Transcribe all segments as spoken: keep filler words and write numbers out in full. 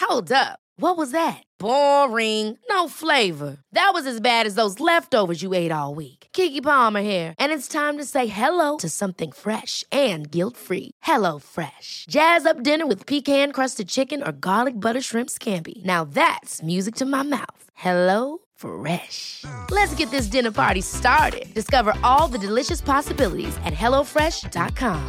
Hold up. What was that? Boring. No flavor. That was as bad as those leftovers you ate all week. Keke Palmer here, and it's time to say hello to something fresh and guilt-free. Hello Fresh. Jazz up dinner with pecan-crusted chicken or garlic butter shrimp scampi. Now that's music to my mouth. Hello Fresh. Let's get this dinner party started. Discover all the delicious possibilities at hello fresh dot com.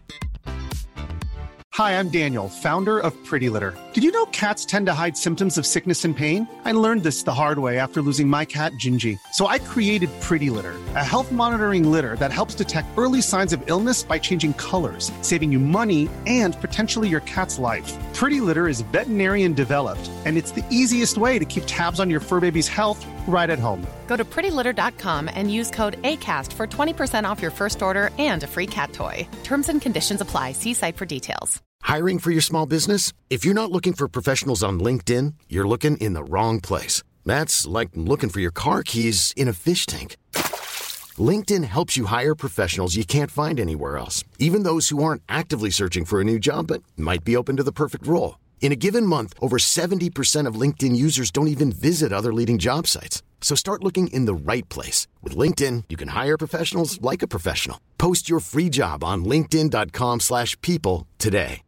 Hi, I'm Daniel, founder of Pretty Litter. Did you know cats tend to hide symptoms of sickness and pain? I learned this the hard way after losing my cat, Gingy. So I created Pretty Litter, a health monitoring litter that helps detect early signs of illness by changing colors, saving you money and potentially your cat's life. Pretty Litter is veterinarian developed, and it's the easiest way to keep tabs on your fur baby's health right at home. Go to pretty litter dot com and use code ACAST for twenty percent off your first order and a free cat toy. Terms and conditions apply. See site for details. Hiring for your small business? If you're not looking for professionals on LinkedIn, you're looking in the wrong place. That's like looking for your car keys in a fish tank. LinkedIn helps you hire professionals you can't find anywhere else, even those who aren't actively searching for a new job but might be open to the perfect role. In a given month, over seventy percent of LinkedIn users don't even visit other leading job sites. So start looking in the right place. With LinkedIn, you can hire professionals like a professional. Post your free job on linkedin dot com slash people today.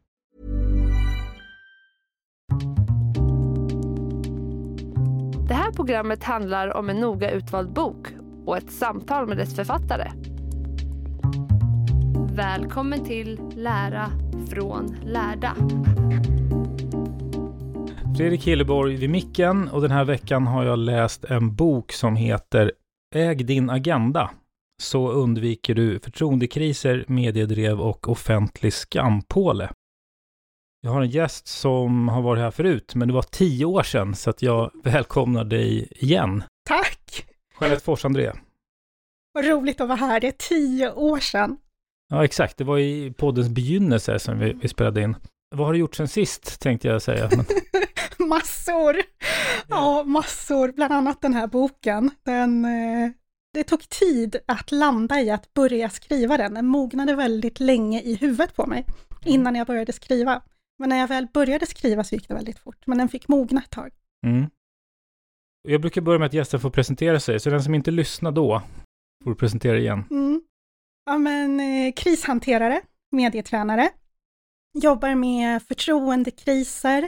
Det här programmet handlar om en noga utvald bok och ett samtal med dess författare. Välkommen till Lära från lärda. Fredrik Hilleborg vid micken, och den här veckan har jag läst en bok som heter Äg din agenda. Så undviker du förtroendekriser, mediedrev och offentlig skampåle. Jag har en gäst som har varit här förut, men det var tio år sedan, så att jag välkomnar dig igen. Tack! Jeanette Fors-André. Vad roligt att vara här, det är tio år sedan. Ja, exakt. Det var i poddens begynnelse som vi, vi spelade in. Vad har du gjort sen sist, tänkte jag säga. Men... massor! Ja, massor. Bland annat den här boken. Den, eh, det tog tid att landa i att börja skriva den. Den mognade väldigt länge i huvudet på mig innan jag började skriva. Men när jag väl började skriva så gick det väldigt fort. Men den fick mogna ett tag. Mm. Jag brukar börja med att gästen får presentera sig. Så den som inte lyssnar då får presentera igen. Mm. Ja, men eh, krishanterare, medietränare. Jobbar med förtroendekriser,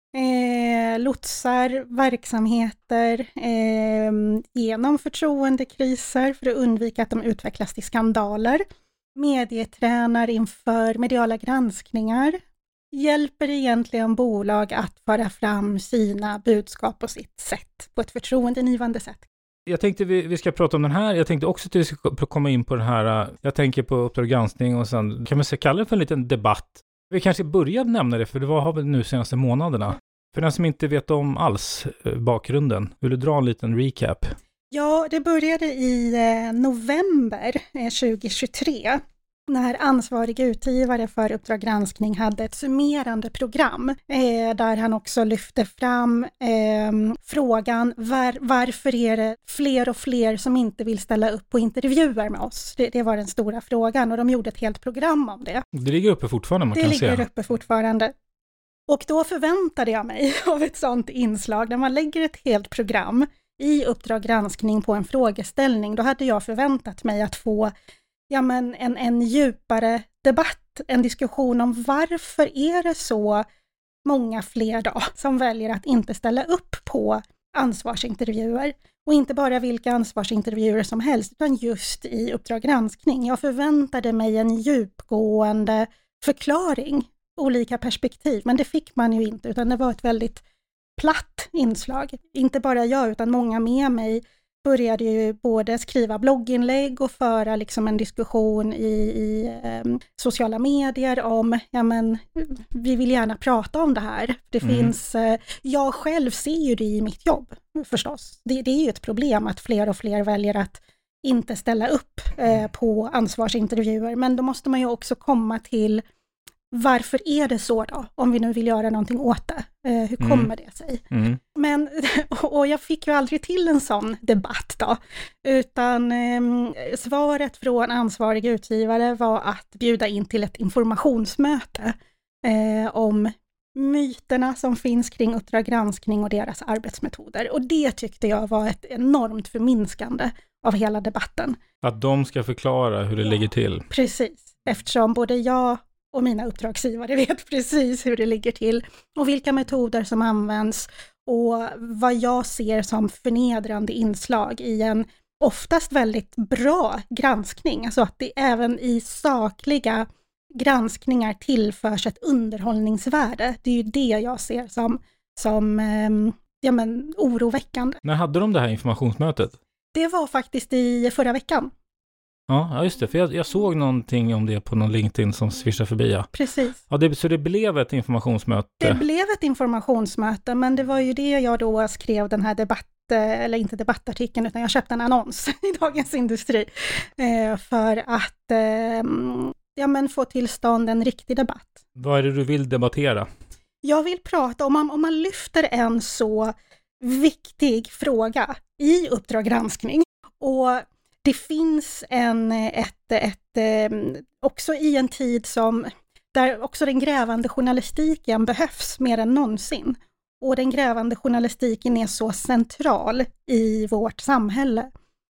eh, lotsar verksamheter eh, genom förtroendekriser för att undvika att de utvecklas till skandaler. Medietränar inför mediala granskningar. Hjälper egentligen bolag att föra fram sina budskap på sitt sätt, på ett förtroendenivande sätt. Jag tänkte vi, vi ska prata om den här. Jag tänkte också att vi ska komma in på den här. Jag tänker på Uppdrag granskning och sen kan man säga kalla det för en liten debatt. Vi kanske börjar nämna det, för det var, har väl nu senaste månaderna. För den som inte vet om alls bakgrunden, vill du dra en liten recap? Ja, det började i november tjugohundratjugotre när ansvarig utgivare för Uppdrag granskning hade ett summerande program eh, där han också lyfte fram eh, frågan var, varför är det fler och fler som inte vill ställa upp på intervjuer med oss? Det, det var den stora frågan och de gjorde ett helt program om det. Det ligger uppe fortfarande, man det kan säga. Det ligger se. uppe fortfarande. Och då förväntade jag mig av ett sånt inslag, när man lägger ett helt program i Uppdrag granskning på en frågeställning, då hade jag förväntat mig att få ja, men en, en djupare debatt, en diskussion om varför är det så många fler då som väljer att inte ställa upp på ansvarsintervjuer. Och inte bara vilka ansvarsintervjuer som helst, utan just i Uppdrag granskning. Jag förväntade mig en djupgående förklaring, olika perspektiv, men det fick man ju inte, utan det var ett väldigt platt inslag. Inte bara jag, utan många med mig började ju både skriva blogginlägg och föra liksom en diskussion i, i eh, sociala medier om, ja men vi vill gärna prata om det här. Det mm. finns, eh, jag själv ser ju det i mitt jobb förstås. Det, det är ju ett problem att fler och fler väljer att inte ställa upp eh, på ansvarsintervjuer, men då måste man ju också komma till varför är det så då? Om vi nu vill göra någonting åt det. Eh, hur kommer mm. det sig? Mm. Men, och jag fick ju aldrig till en sån debatt då. Utan eh, svaret från ansvarig utgivare var att bjuda in till ett informationsmöte eh, om myterna som finns kring Uppdrag granskning och deras arbetsmetoder. Och det tyckte jag var ett enormt förminskande av hela debatten. Att de ska förklara hur det ja, ligger till. Precis, eftersom både jag och mina uppdragsgivare vet precis hur det ligger till och vilka metoder som används och vad jag ser som förnedrande inslag i en oftast väldigt bra granskning. Alltså att det även i sakliga granskningar tillförs ett underhållningsvärde. Det är ju det jag ser som, som eh, ja, men, oroväckande. När hade de det här informationsmötet? Det var faktiskt i förra veckan. Ja, just det. För jag, jag såg någonting om det på någon LinkedIn som svischade förbi. Ja. Precis. Ja, det, så det blev ett informationsmöte? Det blev ett informationsmöte, men det var ju det jag då skrev den här debatt, eller inte debattartikeln, utan jag köpte en annons i Dagens Industri eh, för att eh, ja, men få till stånd en riktig debatt. Vad är det du vill debattera? Jag vill prata om, om man lyfter en så viktig fråga i Uppdrag granskning och det finns en, ett, ett, också i en tid som, där också den grävande journalistiken behövs mer än någonsin. Och den grävande journalistiken är så central i vårt samhälle.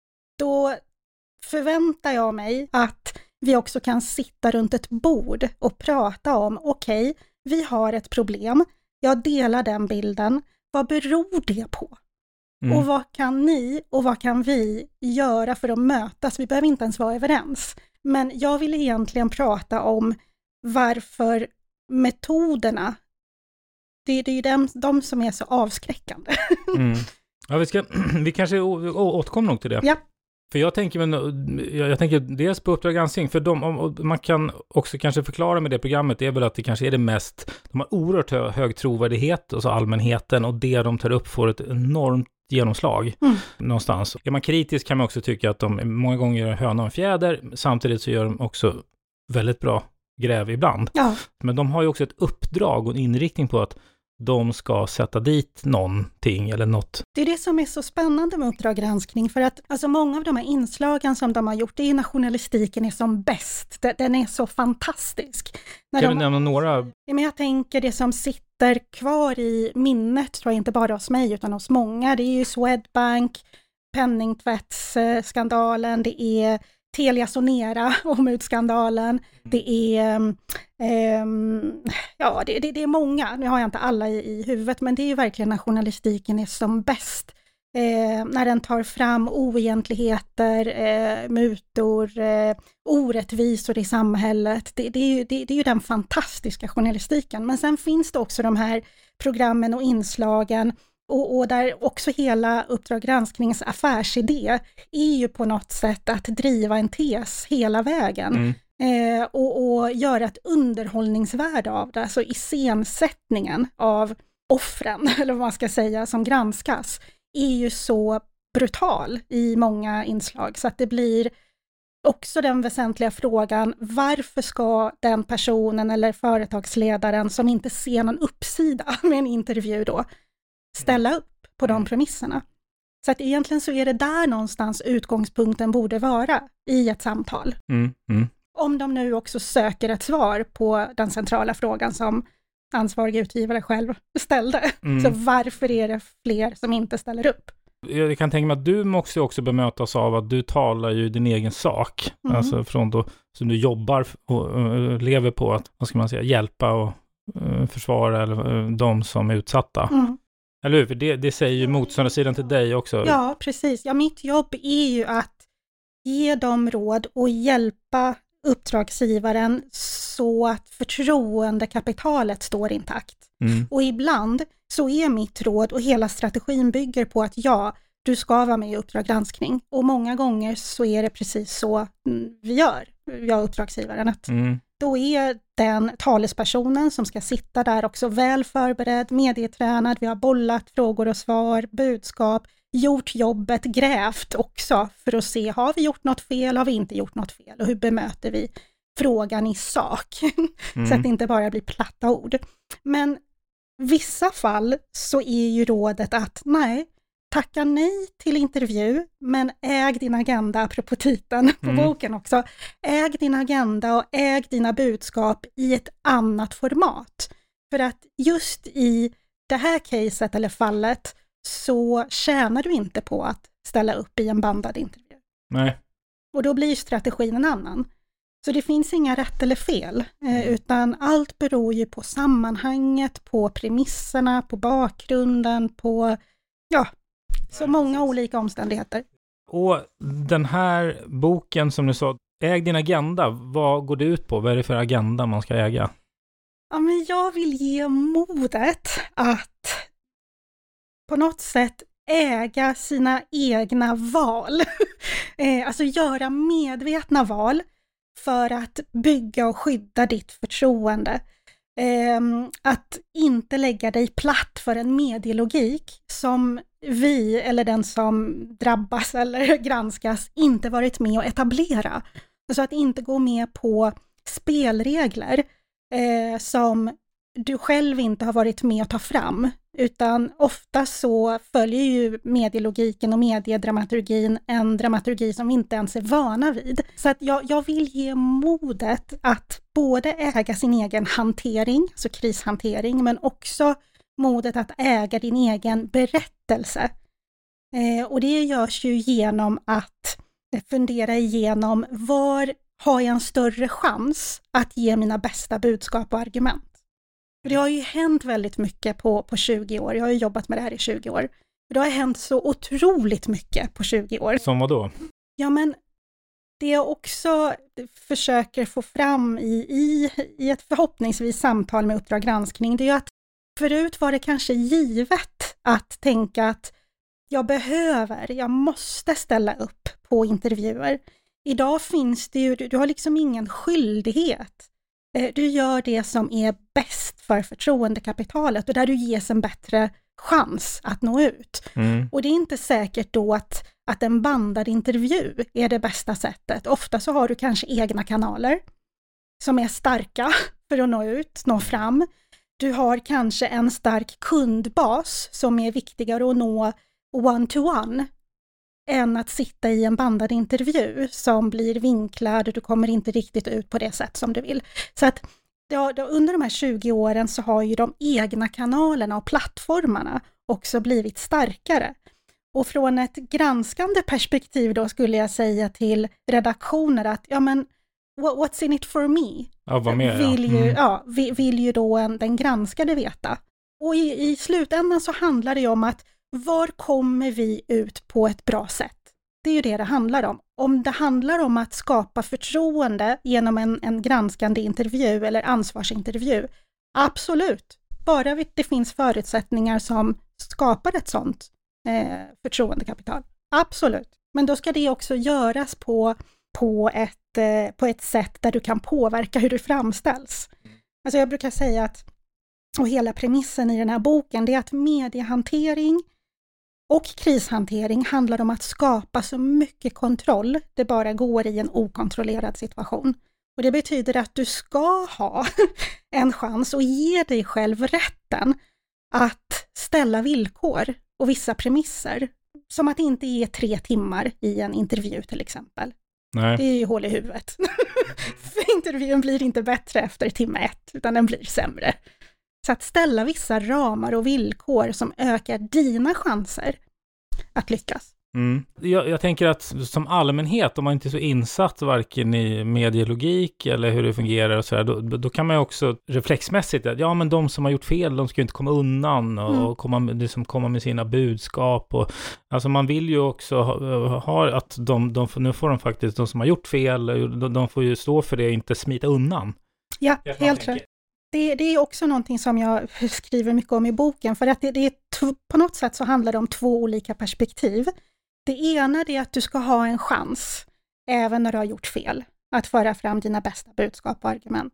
Då förväntar jag mig att vi också kan sitta runt ett bord och prata om, okej, okay, vi har ett problem, jag delar den bilden, vad beror det på? Mm. Och vad kan ni och vad kan vi göra för att mötas? Vi behöver inte ens vara överens. Men jag vill egentligen prata om varför metoderna, det, det är ju de, de som är så avskräckande. Mm. Ja, vi, ska, vi kanske å, å, återkommer nog till det. Ja. För jag tänker, men, jag, jag tänker dels på Uppdrag granskning, för de, och man kan också kanske förklara med det programmet, det är väl att det kanske är det mest, de har oerhört hö, hög trovärdighet, alltså allmänheten, och det de tar upp får ett enormt genomslag mm. någonstans. Är man kritisk kan man också tycka att de många gånger gör höna och fjäder, samtidigt så gör de också väldigt bra gräv ibland. Ja. Men de har ju också ett uppdrag och en inriktning på att de ska sätta dit någonting eller något. Det är det som är så spännande med Uppdrag granskning, för att alltså, många av de här inslagen som de har gjort, det är när journalistiken är som bäst. Den är så fantastisk. När kan de, du nämna några? Ja, men jag tänker det som sitter kvar i minnet, tror jag inte bara hos mig utan hos många, det är ju Swedbank, penningtvättsskandalen, det är Telia Sonera, omutskandalen, det är um, ja, det, det, det är många, nu har jag inte alla i, i huvudet, men det är ju verkligen när journalistiken är som bäst, eh, när den tar fram oegentligheter, eh, mutor, eh, orättvisor i samhället, det, det, är ju, det, det är ju den fantastiska journalistiken, men sen finns det också de här programmen och inslagen Och, och där också hela Uppdrag gransknings affärsidé är ju på något sätt att driva en tes hela vägen. Mm. Eh, och, och göra ett underhållningsvärde av det. Alltså iscensättningen av offren, eller vad man ska säga, som granskas, är ju så brutal i många inslag. Så att det blir också den väsentliga frågan, varför ska den personen eller företagsledaren som inte ser någon uppsida med en intervju då ställa upp på de premisserna. Så att egentligen så är det där någonstans utgångspunkten borde vara i ett samtal. Mm, mm. Om de nu också söker ett svar på den centrala frågan som ansvariga utgivare själv ställde. Mm. Så varför är det fler som inte ställer upp? Jag kan tänka mig att du måste också bemötas av att du talar ju din egen sak. Mm. Alltså från då som du jobbar och uh, lever på att, vad ska man säga, hjälpa och uh, försvara eller, uh, de som är utsatta. Mm. Eller hur? För det, det säger ju motståndarsidan till dig också. Ja, precis. Ja, mitt jobb är ju att ge dem råd och hjälpa uppdragsgivaren så att förtroendekapitalet står intakt. Mm. Och ibland så är mitt råd, och hela strategin bygger på att ja, du ska vara med i Uppdrag granskning. Och många gånger så är det precis så vi gör, jag uppdragsgivaren. Att mm. Då är den talespersonen som ska sitta där också väl förberedd, medietränad, vi har bollat frågor och svar, budskap, gjort jobbet, grävt också för att se, har vi gjort något fel, har vi inte gjort något fel och hur bemöter vi frågan i sak mm. så att det inte bara blir platta ord. Men vissa fall så är ju rådet att nej, tacka nej till intervju, men äg din agenda, apropå titeln på mm. boken också. Äg din agenda och äg dina budskap i ett annat format. För att just i det här caset eller fallet så tjänar du inte på att ställa upp i en bandad intervju. Nej. Och då blir strategin en annan. Så det finns inga rätt eller fel, eh, utan allt beror ju på sammanhanget, på premisserna, på bakgrunden, på ja, så många olika omständigheter. Och den här boken som du sa, Äg din agenda, vad går det ut på? Vad är det för agenda man ska äga? Ja, men jag vill ge modet att på något sätt äga sina egna val. eh, alltså göra medvetna val för att bygga och skydda ditt förtroende. Eh, att inte lägga dig platt för en medielogik som vi eller den som drabbas eller granskas inte varit med att etablera. Alltså att inte gå med på spelregler eh, som du själv inte har varit med att ta fram. Utan ofta så följer ju medielogiken och mediedramaturgin en dramaturgi som vi inte ens är vana vid. Så att jag, jag vill ge modet att både äga sin egen hantering, alltså krishantering, men också modet att äga din egen berättelse. Eh, och det görs ju genom att fundera igenom var har jag en större chans att ge mina bästa budskap och argument. För det har ju hänt väldigt mycket på, på tjugo år. Jag har ju jobbat med det här i tjugo år. Det har hänt så otroligt mycket på tjugo år. Som vad då? Ja, men det jag också försöker få fram i, i, i ett förhoppningsvis samtal med Uppdrag granskning, det är ju att förut var det kanske givet att tänka att jag behöver, jag måste ställa upp på intervjuer. Idag finns det ju, du har liksom ingen skyldighet. Du gör det som är bäst för förtroendekapitalet och där du ges en bättre chans att nå ut. Mm. Och det är inte säkert då att, att en bandad intervju är det bästa sättet. Ofta så har du kanske egna kanaler som är starka för att nå ut, nå fram. Du har kanske en stark kundbas som är viktigare att nå one-to-one än att sitta i en bandad intervju som blir vinklad och du kommer inte riktigt ut på det sätt som du vill. Så att ja, under de här tjugo åren så har ju de egna kanalerna och plattformarna också blivit starkare. Och från ett granskande perspektiv då skulle jag säga till redaktioner att ja men what's in it for me? Ja, vad mer, vill, ja. ju, Mm. ja, vill ju då en, den granskade veta. Och i, i slutändan så handlar det ju om att var kommer vi ut på ett bra sätt? Det är ju det det handlar om. Om det handlar om att skapa förtroende genom en, en granskande intervju eller ansvarsintervju, absolut. Bara det finns förutsättningar som skapar ett sånt eh, förtroendekapital. Absolut. Men då ska det också göras på, på, ett, eh, på ett sätt där du kan påverka hur du framställs. Alltså jag brukar säga att, och hela premissen i den här boken, det är att mediehantering och krishantering handlar om att skapa så mycket kontroll det bara går i en okontrollerad situation. Och det betyder att du ska ha en chans och ge dig själv rätten att ställa villkor och vissa premisser. Som att inte ge tre timmar i en intervju till exempel. Nej. Det är ju hål i huvudet. För intervjun blir inte bättre efter timme ett utan den blir sämre. Så att ställa vissa ramar och villkor som ökar dina chanser att lyckas. Mm. Jag, jag tänker att som allmänhet, om man inte är så insatt varken i medielogik eller hur det fungerar och så där, då, då kan man ju också reflexmässigt att ja, men de som har gjort fel, de ska ju inte komma undan och, mm. och komma, liksom komma med sina budskap. Och, alltså man vill ju också ha, ha att de, de, nu får de faktiskt, de som har gjort fel, de, de får ju stå för det och inte smita undan. Ja, helt rätt. Det, det är också någonting som jag skriver mycket om i boken, för att det, det är t- på något sätt så handlar det om två olika perspektiv. Det ena är att du ska ha en chans, även när du har gjort fel, att föra fram dina bästa budskap och argument.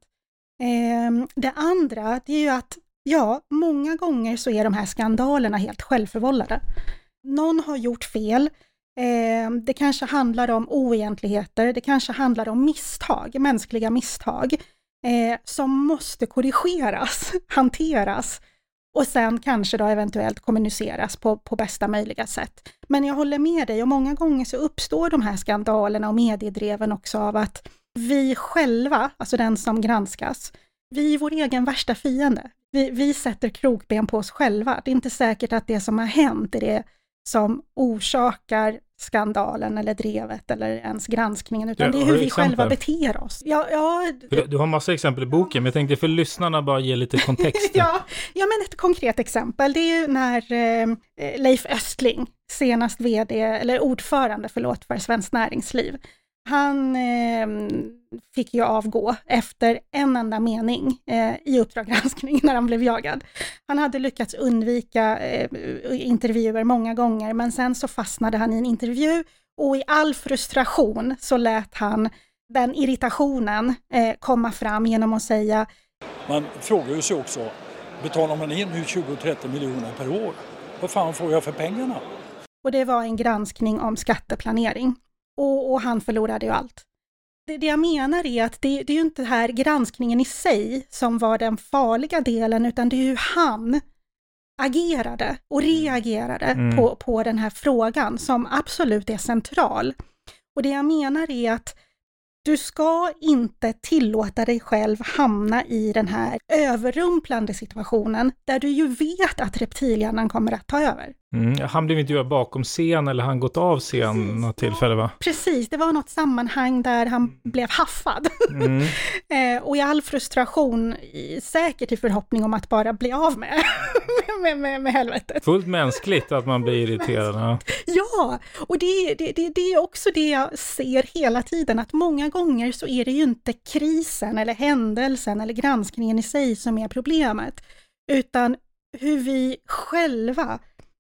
Eh, det andra det är ju att, ja, många gånger så är de här skandalerna helt självförvållade. Någon har gjort fel, eh, det kanske handlar om oegentligheter, det kanske handlar om misstag, mänskliga misstag, eh, som måste korrigeras, hanteras. Och sen kanske då eventuellt kommuniceras på, på bästa möjliga sätt. Men jag håller med dig, och många gånger så uppstår de här skandalerna och mediedreven också av att vi själva, alltså den som granskas, vi är vår egen värsta fiende. Vi, vi sätter krokben på oss själva. Det är inte säkert att det som har hänt är det som orsakar skandalen eller drevet eller ens granskningen, utan ja, det är hur vi exempel? själva beter oss. Ja, ja, du, du har massa exempel i boken, men jag tänkte för lyssnarna bara ge lite kontext. ja, ja, men ett konkret exempel, det är ju när eh, Leif Östling, senast vd, eller ordförande, förlåt, för Svenskt Näringsliv, han eh, fick ju avgå efter en enda mening eh, i Uppdrag granskning när han blev jagad. Han hade lyckats undvika eh, intervjuer många gånger, men sen så fastnade han i en intervju och i all frustration så lät han den irritationen eh, komma fram genom att säga: man frågar ju sig också, betalar man in nu tjugo till trettio miljoner per år? Vad fan får jag för pengarna? Och det var en granskning om skatteplanering. Och, och han förlorade ju allt. Det, det jag menar är att det, det är ju inte här granskningen i sig som var den farliga delen, utan det är ju han agerade och reagerade mm. på, på den här frågan som absolut är central. Och det jag menar är att du ska inte tillåta dig själv hamna i den här överrumplande situationen där du ju vet att reptilhjärnan kommer att ta över. Mm, han blev intervjuad bakom scen eller han gått av scen något tillfälle, va? Precis, det var något sammanhang där han blev haffad. Mm. eh, och i all frustration, säkert i förhoppning om att bara bli av med, med, med, med helvetet. Fullt mänskligt att man blir irriterad. Ja, ja, och det, det, det, det är också det jag ser hela tiden, att många gånger så är det ju inte krisen eller händelsen eller granskningen i sig som är problemet, utan hur vi själva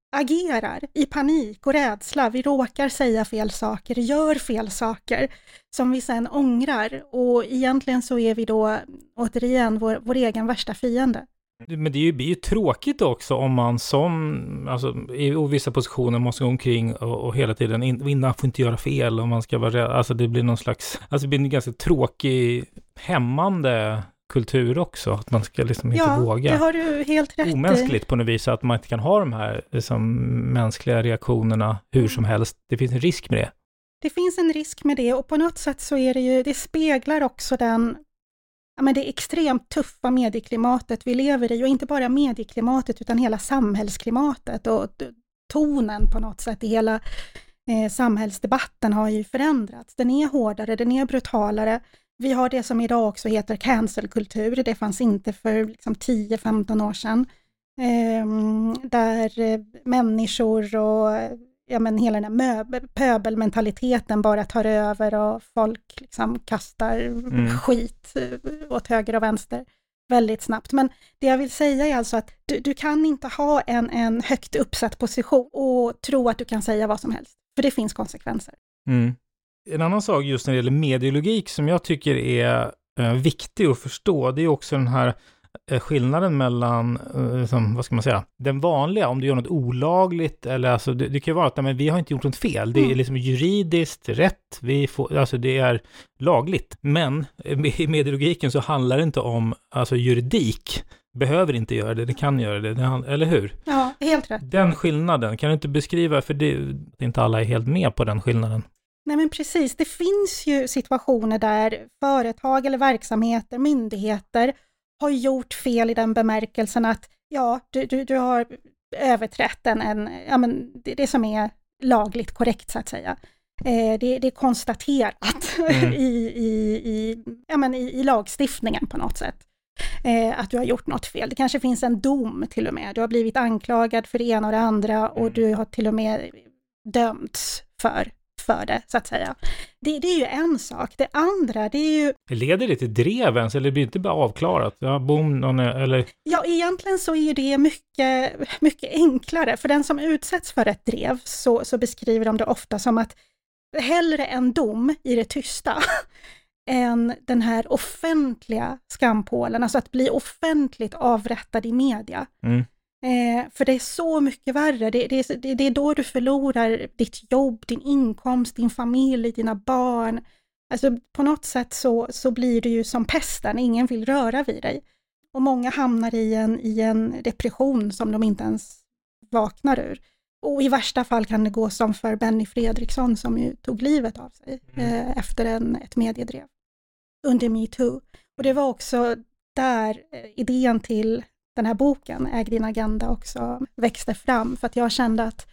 agerar i panik och rädsla. Vi råkar säga fel saker, gör fel saker som vi sen ångrar, och egentligen så är vi då återigen vår, vår egen värsta fiende. Men det är ju, blir ju tråkigt också om man som, alltså i vissa positioner måste gå omkring och, och hela tiden in, innan får inte göra fel och man ska vara rädd. Alltså det blir någon slags, alltså det blir en ganska tråkig, hämmande kultur också, att man ska liksom inte ja, våga. Ja, det har du helt rätt. Omänskligt på något vis, att man inte kan ha de här liksom, mänskliga reaktionerna hur som helst. Det finns en risk med det. Det finns en risk med det, och på något sätt så är det ju, det speglar också den, ja, men det extremt tuffa medieklimatet vi lever i, och inte bara medieklimatet utan hela samhällsklimatet och tonen på något sätt i hela eh, samhällsdebatten har ju förändrats. Den är hårdare, den är brutalare. Vi har det som idag också heter cancelkultur. Det fanns inte för liksom tio femton år sedan. Eh, där eh, människor och ja, men hela den här möb- pöbelmentaliteten bara tar över och folk liksom kastar mm. skit åt höger och vänster väldigt snabbt. Men det jag vill säga är alltså att du, du kan inte ha en, en högt uppsatt position och tro att du kan säga vad som helst. För det finns konsekvenser. Mm. En annan sak just när det gäller medielogik som jag tycker är eh, viktig att förstå, det är också den här eh, skillnaden mellan, eh, som, vad ska man säga, den vanliga, om du gör något olagligt, eller alltså, det, det kan ju vara att men vi har inte gjort något fel, det är mm. liksom juridiskt rätt, vi får, alltså det är lagligt, men i medielogiken så handlar det inte om alltså juridik, behöver inte göra det, det kan göra det, det eller hur? Ja, helt rätt. Den skillnaden, kan du inte beskriva, för det, inte alla är helt med på den skillnaden. Nej men precis, det finns ju situationer där företag eller verksamheter, myndigheter har gjort fel i den bemärkelsen att ja, du, du, du har överträtt en, en ja men det, det som är lagligt korrekt så att säga. Eh, det, det är konstaterat mm. i, i, i, ja, men i, i lagstiftningen på något sätt. Eh, att du har gjort något fel. Det kanske finns en dom till och med. Du har blivit anklagad för det ena och det andra och mm. du har till och med dömts för för det, så att säga. Det, det är ju en sak. Det andra, det är ju... Det leder det till drevens, eller blir det inte bara avklarat? Ja, boom, eller... Ja, egentligen så är det mycket, mycket enklare. För den som utsätts för ett drev så, så beskriver de det ofta som att hellre en dom i det tysta än den här offentliga skampålen, alltså att bli offentligt avrättad i media. Mm. Eh, för det är så mycket värre. Det, det, det, det är då du förlorar ditt jobb, din inkomst, din familj, dina barn. Alltså på något sätt så, så blir det ju som pesten. Ingen vill röra vid dig. Och många hamnar i en, i en depression som de inte ens vaknar ur. Och i värsta fall kan det gå som för Benny Fredriksson som ju tog livet av sig eh, efter en, ett mediedrev under MeToo. Och det var också där idén till den här boken, Äg din agenda, också växte fram. För att jag kände att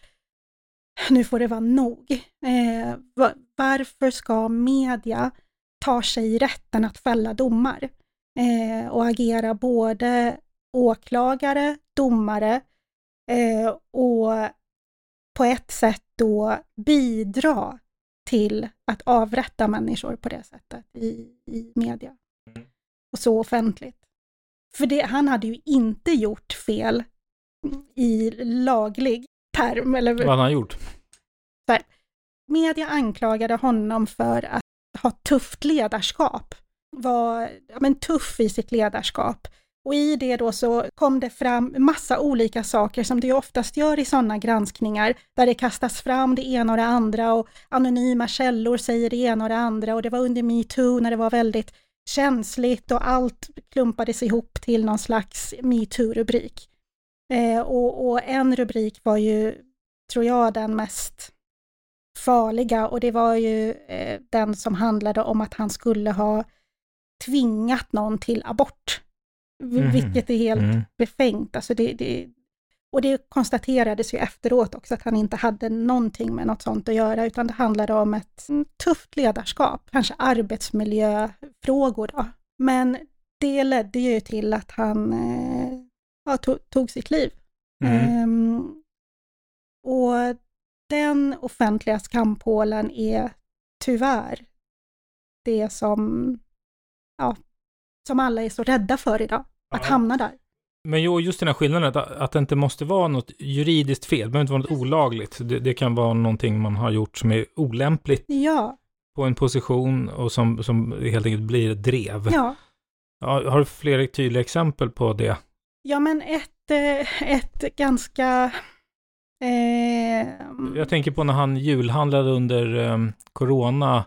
nu får det vara nog. Eh, varför ska media ta sig rätten att fälla domar? Eh, och agera både åklagare, domare eh, och på ett sätt då bidra till att avrätta människor på det sättet i, i media. Och så offentligt. För det, han hade ju inte gjort fel i laglig term. Eller, vad hade han gjort? Så här, media anklagade honom för att ha tufft ledarskap. Var ja, men, tuff i sitt ledarskap. Och i det då så kom det fram massa olika saker som det oftast gör i sådana granskningar. Där det kastas fram det ena och det andra och anonyma källor säger det ena och det andra. Och det var under MeToo när det var väldigt känsligt och allt klumpades ihop till någon slags MeToo-rubrik. Eh, och, och en rubrik var ju, tror jag, den mest farliga. Och det var ju eh, den som handlade om att han skulle ha tvingat någon till abort. Mm. Vilket är helt mm. befängt. Alltså det, det, och det konstaterades ju efteråt också att han inte hade någonting med något sånt att göra, utan det handlade om ett tufft ledarskap, kanske arbetsmiljöfrågor då. Men det ledde ju till att han eh, ja, tog, tog sitt liv. Mm. Ehm, och den offentliga skampålen är tyvärr det som ja, som alla är så rädda för idag, att ja. hamna där. Men jo, just den här skillnaden, att, att det inte måste vara något juridiskt fel, det behöver inte vara något olagligt. Det, det kan vara någonting man har gjort som är olämpligt ja. på en position och som, som helt enkelt blir ett drev. Ja. Ja, har du fler tydliga exempel på det? Ja, men ett, ett ganska... Eh... Jag tänker på när han julhandlade under eh, corona,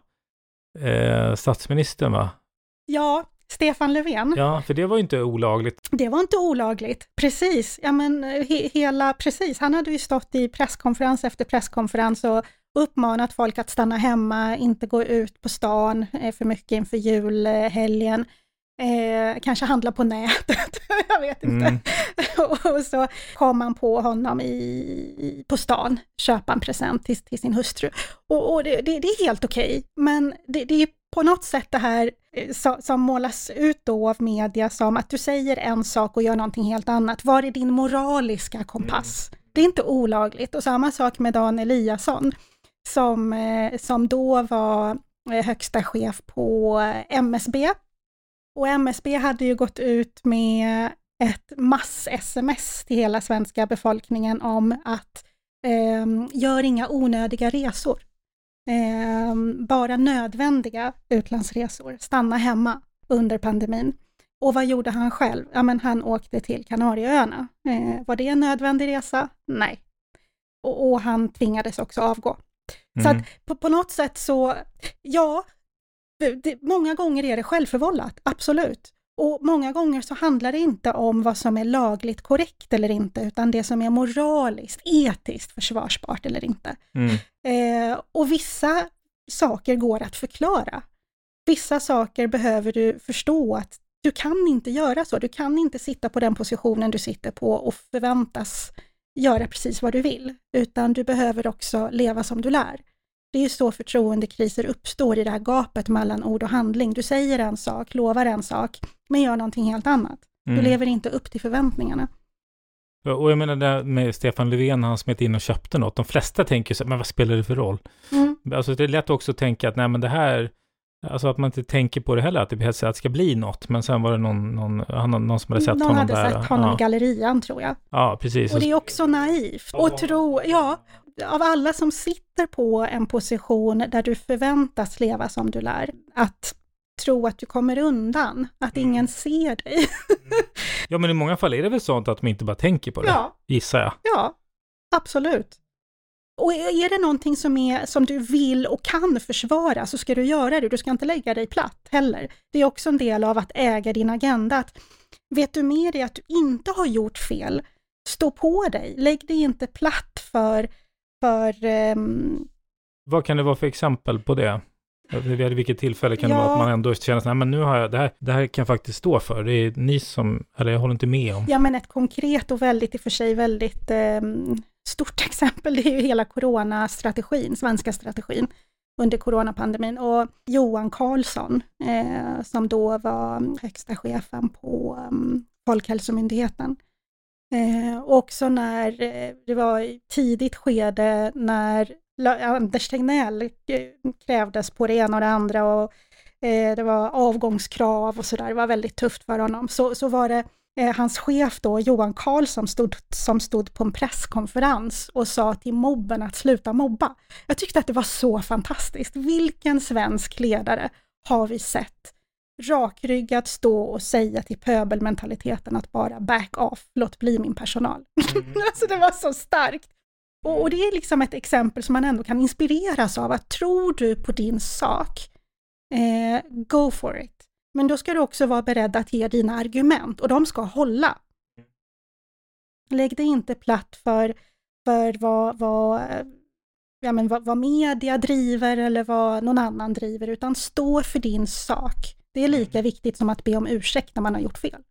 eh, statsministern va? Ja, Stefan Löfven. Ja, för det var ju inte olagligt. Det var inte olagligt, precis. Ja, men he- hela, precis. Han hade ju stått i presskonferens efter presskonferens och uppmanat folk att stanna hemma, inte gå ut på stan eh, för mycket inför julhelgen. Eh, kanske handla på nätet, jag vet inte. Mm. Och så kom man på honom i, på stan, köpa en present till, till sin hustru. Och, och det, det, det är helt okej, men det, det är på något sätt det här som, som målas ut då av media som att du säger en sak och gör någonting helt annat. Var är din moraliska kompass? Mm. Det är inte olagligt. Och samma sak med Dan Eliasson som, som då var högsta chef på M S B. Och M S B hade ju gått ut med ett mass-S M S till hela svenska befolkningen om att eh, gör inga onödiga resor. Eh, bara nödvändiga utlandsresor. Stanna hemma under pandemin. Och vad gjorde han själv? Ja, men han åkte till Kanarieöarna. Eh, var det en nödvändig resa? Nej. Och, och han tvingades också avgå. Mm. Så att på, på något sätt så, ja... Det, många gånger är det självförvållat, absolut. Och många gånger så handlar det inte om vad som är lagligt korrekt eller inte, utan det som är moraliskt, etiskt försvarsbart eller inte. Mm. Eh, och vissa saker går att förklara. Vissa saker behöver du förstå att du kan inte göra så. Du kan inte sitta på den positionen du sitter på och förväntas göra precis vad du vill, utan du behöver också leva som du lär. Det är ju så förtroendekriser uppstår i det här gapet mellan ord och handling. Du säger en sak, lovar en sak, men gör någonting helt annat. Du mm. lever inte upp till förväntningarna. Och jag menar det med Stefan Löfven, han smet in och köpte något. De flesta tänker så, men vad spelar det för roll? Mm. Alltså det är lätt också att tänka att nej men det här, alltså att man inte tänker på det heller, att det behövs att det ska bli något. Men sen var det någon, någon, någon som hade sett någon honom där. Någon hade sett honom ja. i gallerian, tror jag. Ja, precis. Och det är också naivt. Och tro, ja, av alla som sitter på en position där du förväntas leva som du lär, att tro att du kommer undan, att mm. ingen ser dig. Ja, men i många fall är det väl sånt att man inte bara tänker på det, ja. gissar jag. Ja, absolut. Och är det någonting som, är, som du vill och kan försvara, så ska du göra det. Du ska inte lägga dig platt heller. Det är också en del av att äga din agenda. Att, vet du med dig att du inte har gjort fel, stå på dig. Lägg dig inte platt för... för um... Vad kan det vara för exempel på det? Vid vilket tillfälle kan ja. det vara att man ändå känner att nej, men nu har jag, det här, det här kan jag faktiskt stå för. Det är ni som, eller jag håller inte med om. Ja, men ett konkret och väldigt i och för sig väldigt eh, stort exempel, det är ju hela coronastrategin, svenska strategin under coronapandemin. Och Johan Carlsson, eh, som då var högsta chefen på um, Folkhälsomyndigheten. Eh, också när eh, det var i tidigt skede när Anders Tegnell krävdes på det ena och det andra och eh, det var avgångskrav och sådär, det var väldigt tufft för honom. Så, så var det eh, hans chef då, Johan Carlsson, stod, som stod på en presskonferens och sa till mobben att sluta mobba. Jag tyckte att det var så fantastiskt. Vilken svensk ledare har vi sett rakryggat stå och säga till pöbelmentaliteten att bara back off, låt bli min personal. Mm. Alltså det var så starkt. Och, och det är liksom ett exempel som man ändå kan inspireras av. Att tror du på din sak, eh, go for it. Men då ska du också vara beredd att ge dina argument och de ska hålla. Lägg dig inte platt för, för vad, vad, ja, men vad, vad media driver eller vad någon annan driver, utan stå för din sak. Det är lika viktigt som att be om ursäkt när man har gjort fel.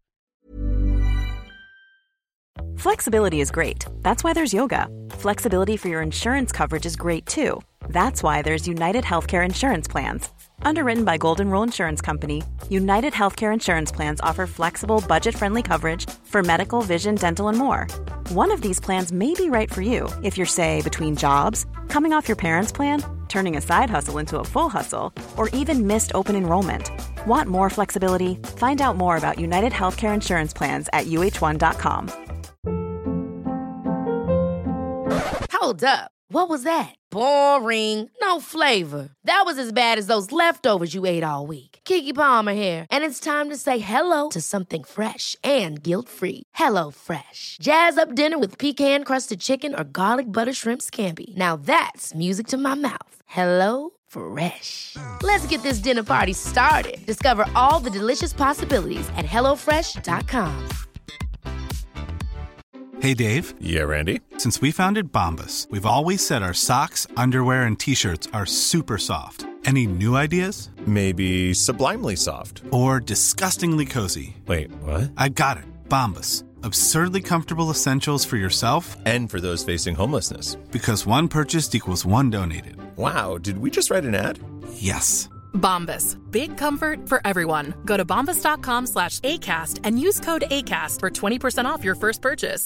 Flexibility is great. That's why there's yoga. Flexibility for your insurance coverage is great too. That's why there's United Healthcare Insurance Plans. Underwritten by Golden Rule Insurance Company, United Healthcare Insurance Plans offer flexible, budget-friendly coverage for medical, vision, dental, and more. One of these plans may be right for you if you're, say, between jobs, coming off your parents' plan, turning a side hustle into a full hustle, or even missed open enrollment. Want more flexibility? Find out more about United Healthcare Insurance Plans at U H one dot com. Hold up. What was that? Boring. No flavor. That was as bad as those leftovers you ate all week. Keke Palmer here, and it's time to say hello to something fresh and guilt-free. Hello Fresh. Jazz up dinner with pecan-crusted chicken or garlic butter shrimp scampi. Now that's music to my mouth. Hello Fresh. Let's get this dinner party started. Discover all the delicious possibilities at hello fresh dot com. Hey, Dave. Yeah, Randy. Since we founded Bombas, we've always said our socks, underwear, and T-shirts are super soft. Any new ideas? Maybe sublimely soft. Or disgustingly cozy. Wait, what? I got it. Bombas. Absurdly comfortable essentials for yourself and for those facing homelessness. Because one purchased equals one donated. Wow, did we just write an ad? Yes. Bombas. Big comfort for everyone. Go to bombas dot com slash ACAST and use code ACAST for twenty percent off your first purchase.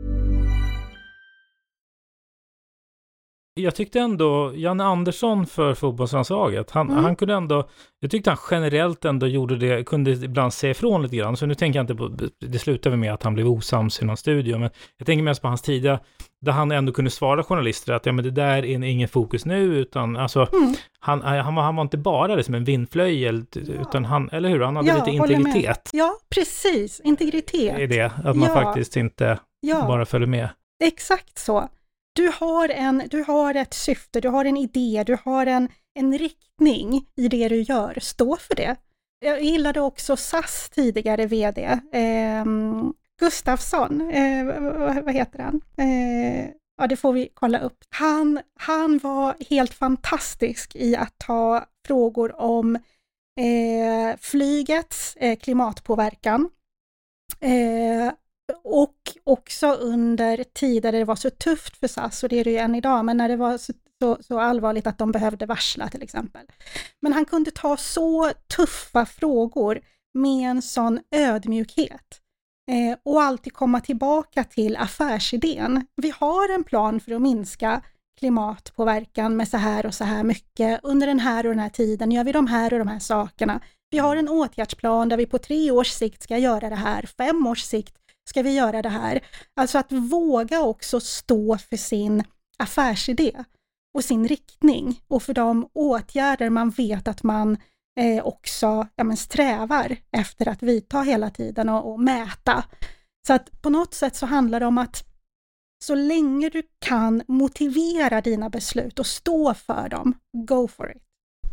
Jag tyckte ändå, Janne Andersson för fotbollslandslaget, han, mm. han kunde ändå, jag tyckte han generellt ändå gjorde det, kunde ibland säga ifrån lite grann, så nu tänker jag inte på, det slutade med att han blev osams i någon studio, men jag tänker mest på hans tidiga, där han ändå kunde svara journalister att ja, men det där är ingen fokus nu, utan alltså, mm. han, han, var, han var inte bara liksom en vindflöjel, utan han, eller hur, han hade ja, lite integritet. Ja, precis, integritet. Det är det, att man ja. faktiskt inte ja. bara följer med. Exakt så. Du har, en, du har ett syfte, du har en idé, du har en, en riktning i det du gör. Stå för det. Jag gillade också S A S tidigare vd. Eh, Gustafsson, eh, vad, vad heter han? Eh, ja, det får vi kolla upp. Han, han var helt fantastisk i att ta frågor om eh, flygets eh, klimatpåverkan. Eh, Och också under tider där det var så tufft för S A S, och det är det ju än idag, men när det var så, så, så allvarligt att de behövde varsla till exempel. Men han kunde ta så tuffa frågor med en sån ödmjukhet eh, och alltid komma tillbaka till affärsidén. Vi har en plan för att minska klimatpåverkan med så här och så här mycket. Under den här och den här tiden gör vi de här och de här sakerna. Vi har en åtgärdsplan där vi på tre års sikt ska göra det här, fem års sikt ska vi göra det här. Alltså att våga också stå för sin affärsidé och sin riktning och för de åtgärder man vet att man eh, också ja, men strävar efter att vidta hela tiden och, och mäta. Så att på något sätt så handlar det om att så länge du kan motivera dina beslut och stå för dem, go for it.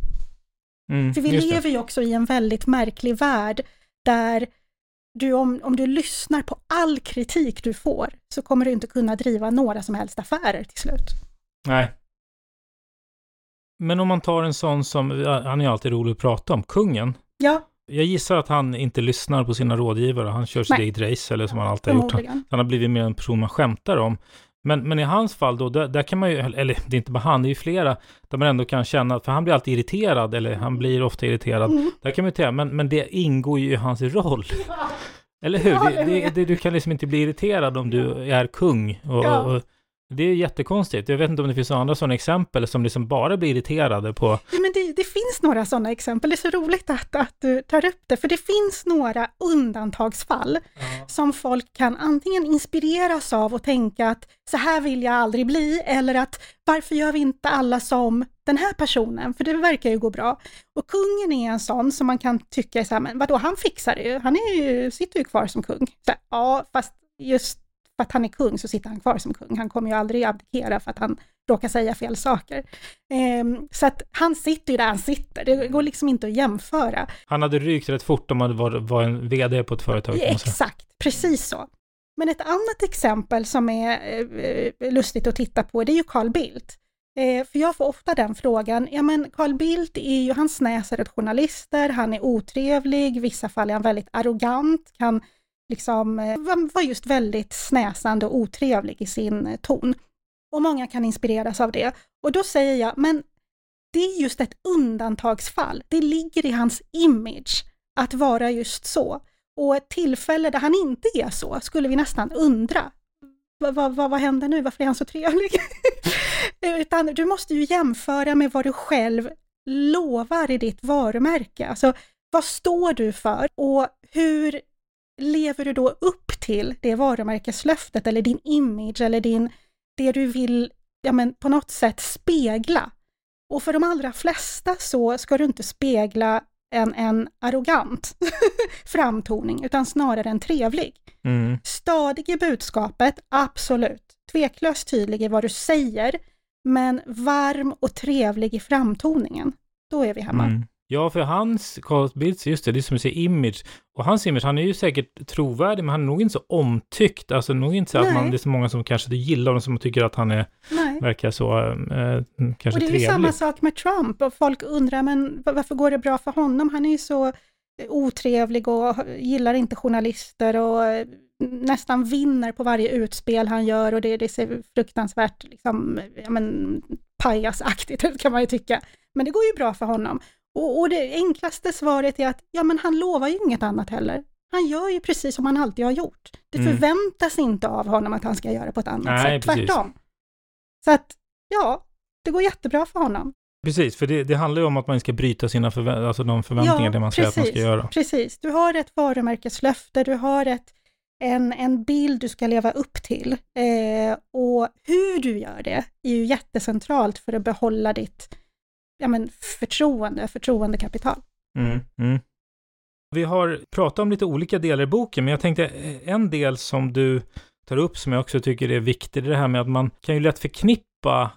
Mm, för vi lever ju också i en väldigt märklig värld där du, om, om du lyssnar på all kritik du får så kommer du inte kunna driva några som helst affärer till slut. Nej. Men om man tar en sån som, han är ju alltid rolig att prata om, kungen. Ja. Jag gissar att han inte lyssnar på sina rådgivare. Han kör sitt eget race eller som han alltid har gjort. Han, han har blivit mer en person man skämtar om. Men, men i hans fall då, där, där kan man ju, eller det är inte bara han, det är ju flera där man ändå kan känna, för han blir alltid irriterad, eller han blir ofta irriterad. Mm. Där kan man ju säga, men, men det ingår ju i hans roll. Ja. Eller hur? Ja, det, det, det, du kan liksom inte bli irriterad om du är kung. Och, ja. och, det är jättekonstigt. Jag vet inte om det finns andra sådana exempel som liksom bara blir irriterade på. Ja, men det, det finns några sådana exempel. Det är så roligt att, att du tar upp det. För det finns några undantagsfall ja. som folk kan antingen inspireras av och tänka att så här vill jag aldrig bli. Eller att varför gör vi inte alla som den här personen? För det verkar ju gå bra. Och kungen är en sån som man kan tycka så här, men vadå, han fixar det ju. Han är ju, sitter ju kvar som kung. Så, ja, fast just för att han är kung så sitter han kvar som kung. Han kommer ju aldrig abdikera för att han råkar säga fel saker. Ehm, så att han sitter ju där han sitter. Det går liksom inte att jämföra. Han hade rykt rätt fort om han var, var en vd på ett företag. Exakt, precis så. Men ett annat exempel som är eh, lustigt att titta på, det är ju Carl Bildt. Eh, för jag får ofta den frågan, ja men Carl Bildt är ju, han snäser åt journalister, han är otrevlig, i vissa fall är han väldigt arrogant, kan liksom var just väldigt snäsande och otrevlig i sin ton. Och många kan inspireras av det. Och då säger jag, men det är just ett undantagsfall. Det ligger i hans image att vara just så. Och ett tillfälle där han inte är så skulle vi nästan undra. Vad, vad, vad händer nu? Varför är han så trevlig? Utan du måste ju jämföra med vad du själv lovar i ditt varumärke. Alltså, vad står du för? Och hur lever du då upp till det varumärkeslöftet eller din image eller din, det du vill ja, men på något sätt spegla? Och för de allra flesta så ska du inte spegla en, en arrogant framtoning utan snarare en trevlig. Mm. Stadig i budskapet, absolut. Tveklöst tydlig i vad du säger, men varm och trevlig i framtoningen. Då är vi hemma. Mm. Ja, för hans, Carl Bildt, just det, det är som att säga image. Och hans image, han är ju säkert trovärdig, men han är nog inte så omtyckt. Alltså nog inte så att man, det är så många som kanske gillar honom som tycker att han är, verkar så eh, kanske trevlig. Och det är ju samma sak med Trump. Och folk undrar, men varför går det bra för honom? Han är ju så otrevlig och gillar inte journalister och nästan vinner på varje utspel han gör. Och det, det ser fruktansvärt liksom, ja, men, pajasaktigt ut kan man ju tycka. Men det går ju bra för honom. Och, och det enklaste svaret är att ja, men han lovar ju inget annat heller. Han gör ju precis som han alltid har gjort. Det mm. förväntas inte av honom att han ska göra på ett annat Nej, sätt. Tvärtom. Så att ja, det går jättebra för honom. Precis, för det, det handlar ju om att man ska bryta sina förvä- alltså de förväntningar ja, det man säger att man ska göra. Precis, du har ett varumärkeslöfte, du har ett, en, en bild du ska leva upp till. Eh, och hur du gör det är ju jättecentralt för att behålla ditt ja, men förtroende, förtroendekapital. Mm, mm. Vi har pratat om lite olika delar i boken, men jag tänkte en del som du tar upp som jag också tycker är viktig, det här med att man kan ju lätt förknippa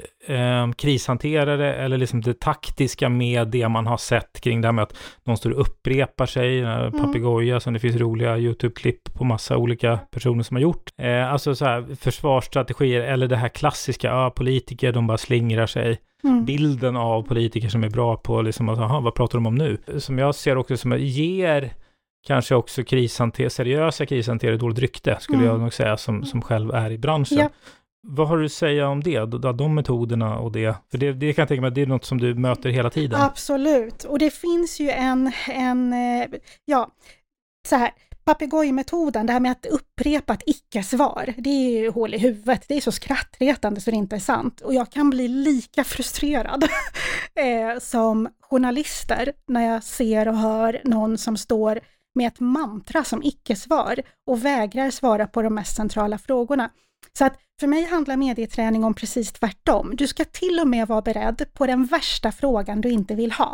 eh, krishanterare eller liksom det taktiska med det man har sett kring det här med att någon står och upprepar sig, mm. papegoja som det finns roliga YouTube-klipp på massa olika personer som har gjort. Eh, alltså så här försvarsstrategier eller det här klassiska, ja, politiker de bara slingrar sig. Mm. Bilden av politiker som är bra på liksom, alltså, aha, vad pratar de om nu? Som jag ser också som att ger kanske också krishanter, seriösa krishanterare dåligt rykte skulle mm. jag nog säga som, som själv är i branschen. Ja. Vad har du att säga om det? De metoderna och det? För det, det kan jag tänka mig att det är något som du möter hela tiden. Absolut. Och det finns ju en, en ja, så här, papegojmetoden, det här med att upprepa ett icke-svar, det är ju hål i huvudet. Det är så skrattretande så det inte är sant. Och jag kan bli lika frustrerad eh, som journalister när jag ser och hör någon som står med ett mantra som icke-svar och vägrar svara på de mest centrala frågorna. Så att för mig handlar medieträning om precis tvärtom. Du ska till och med vara beredd på den värsta frågan du inte vill ha.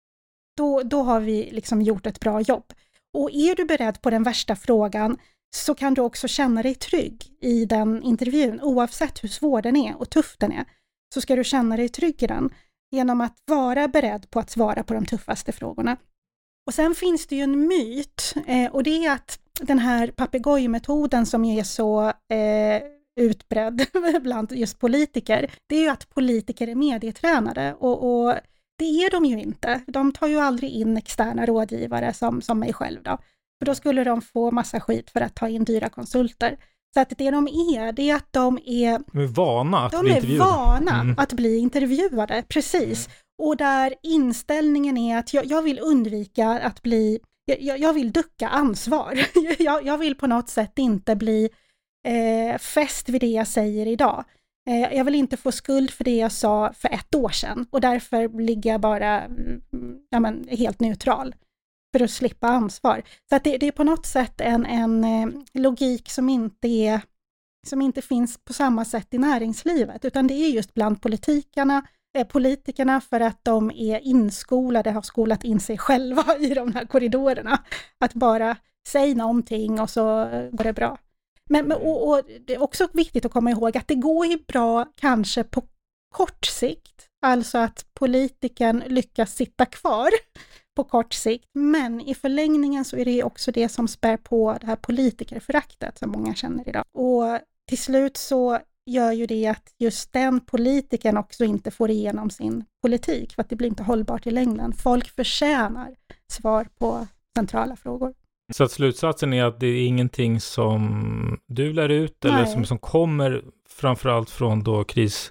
Då, då har vi liksom gjort ett bra jobb. Och är du beredd på den värsta frågan så kan du också känna dig trygg i den intervjun. Oavsett hur svår den är och tuff den är så ska du känna dig trygg i den genom att vara beredd på att svara på de tuffaste frågorna. Och sen finns det ju en myt eh, och det är att den här papegojmetoden som är så eh, utbredd bland just politiker, det är ju att politiker är medietränade och, och det är de ju inte. De tar ju aldrig in externa rådgivare som, som mig själv då. För då skulle de få massa skit för att ta in dyra konsulter. Så att det de är, det är att de är, de är vana att de bli är intervjuade. vana Mm. att bli intervjuade, precis. Mm. Och där inställningen är att jag, jag vill undvika att bli, jag, jag vill ducka ansvar. jag, jag vill på något sätt inte bli eh, fäst vid det jag säger idag. Eh, jag vill inte få skuld för det jag sa för ett år sedan. Och därför ligger jag bara ja, men, helt neutral. För att slippa ansvar. Så att det, det är på något sätt en, en eh, logik som inte, är, som inte finns på samma sätt i näringslivet. Utan det är just bland politikerna, eh, politikerna för att de är inskolade, har skolat in sig själva i de här korridorerna. Att bara säga någonting och så går det bra. Men, men och, och det är också viktigt att komma ihåg att det går ju bra kanske på kort sikt. Alltså att politikern lyckas sitta kvar på kort sikt, men i förlängningen så är det också det som spär på det här politikerföraktet som många känner idag. Och till slut så gör ju det att just den politikern också inte får igenom sin politik, för att det blir inte hållbart i längden. Folk förtjänar svar på centrala frågor. Så att slutsatsen är att det är ingenting som du lär ut Nej. eller som, som kommer framförallt från då kris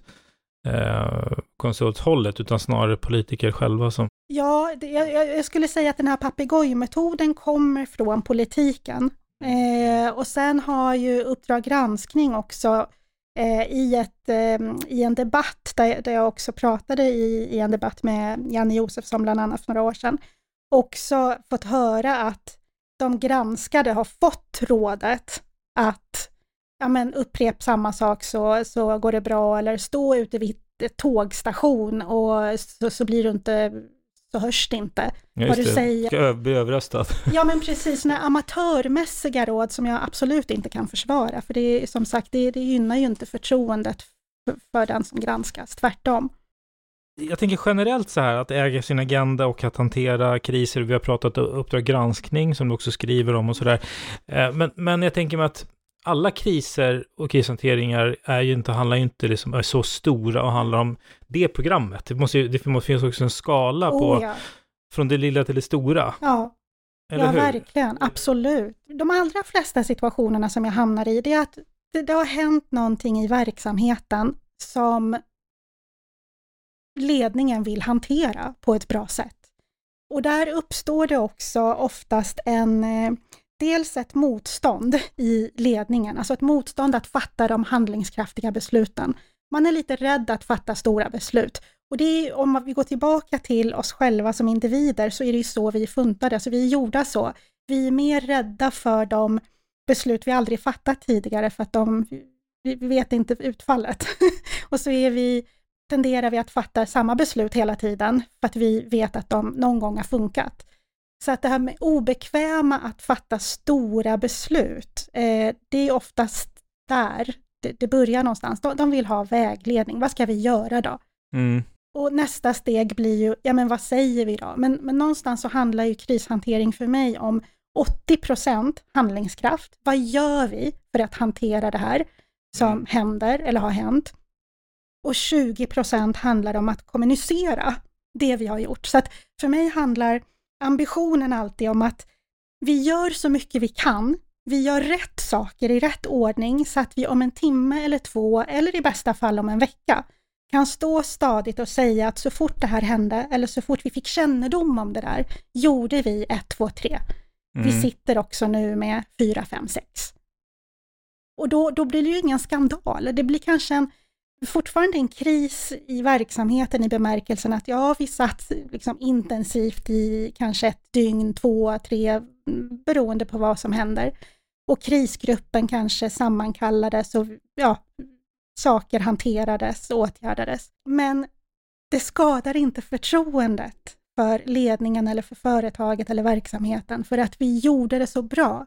Eh, konsulthållet, utan snarare politiker själva som... Ja, det, jag, jag skulle säga att den här papegojmetoden kommer från politiken. Eh, och sen har ju Uppdrag granskning också eh, i, ett, eh, i en debatt, där, där jag också pratade i, i en debatt med Janne Josefsson bland annat för några år sedan, också fått höra att de granskade har fått rådet att ja, men upprep samma sak så, så går det bra, eller stå ute vid ett tågstation och så, så blir du inte, så hörs det inte ja, vad du det. säger. Ska bli överröstad. Ja, men precis, såna amatörmässiga råd som jag absolut inte kan försvara, för det är som sagt, det, det gynnar ju inte förtroendet för, för den som granskas, tvärtom. Jag tänker generellt så här, att äga sin agenda och att hantera kriser. Vi har pratat om Uppdrag granskning som du också skriver om och sådär. Men, men jag tänker mig att alla kriser och krishanteringar är ju inte, handlar ju inte liksom, är så stora och handlar om det programmet. Det måste ju, det måste finnas också en skala oh, på ja. Från det lilla till det stora. Ja, eller ja hur? Verkligen, absolut. De allra flesta situationerna som jag hamnar i, det är att det, det har hänt någonting i verksamheten som ledningen vill hantera på ett bra sätt. Och där uppstår det också oftast en... Dels ett motstånd i ledningen, alltså ett motstånd att fatta de handlingskraftiga besluten. Man är lite rädd att fatta stora beslut. Och det är, om vi går tillbaka till oss själva som individer, så är det ju så vi är funtade, så vi är gjorda så. Vi är mer rädda för de beslut vi aldrig fattat tidigare, för att de, vi vet inte utfallet. Och så är vi, tenderar vi att fatta samma beslut hela tiden, för att vi vet att de någon gång har funkat. Så att det här med obekväma att fatta stora beslut, eh, det är oftast där det, det börjar någonstans. De, de vill ha vägledning. Vad ska vi göra då? Mm. Och nästa steg blir ju, ja men vad säger vi då? Men, men någonstans så handlar ju krishantering för mig om åttio procent handlingskraft. Vad gör vi för att hantera det här som mm. händer eller har hänt? Och tjugo procent handlar om att kommunicera det vi har gjort. Så att för mig handlar ambitionen alltid om att vi gör så mycket vi kan. Vi gör rätt saker i rätt ordning så att vi om en timme eller två, eller i bästa fall om en vecka, kan stå stadigt och säga att så fort det här hände, eller så fort vi fick kännedom om det där, gjorde vi ett, två, tre. Mm. Vi sitter också nu med fyra, fem, sex. Och då, då blir det ju ingen skandal. Det blir kanske en fortfarande en kris i verksamheten i bemärkelsen att ja, vi satt liksom intensivt i kanske ett dygn, två, tre, beroende på vad som händer. Och krisgruppen kanske sammankallades och ja, saker hanterades och åtgärdades. Men det skadar inte förtroendet för ledningen eller för företaget eller verksamheten, för att vi gjorde det så bra.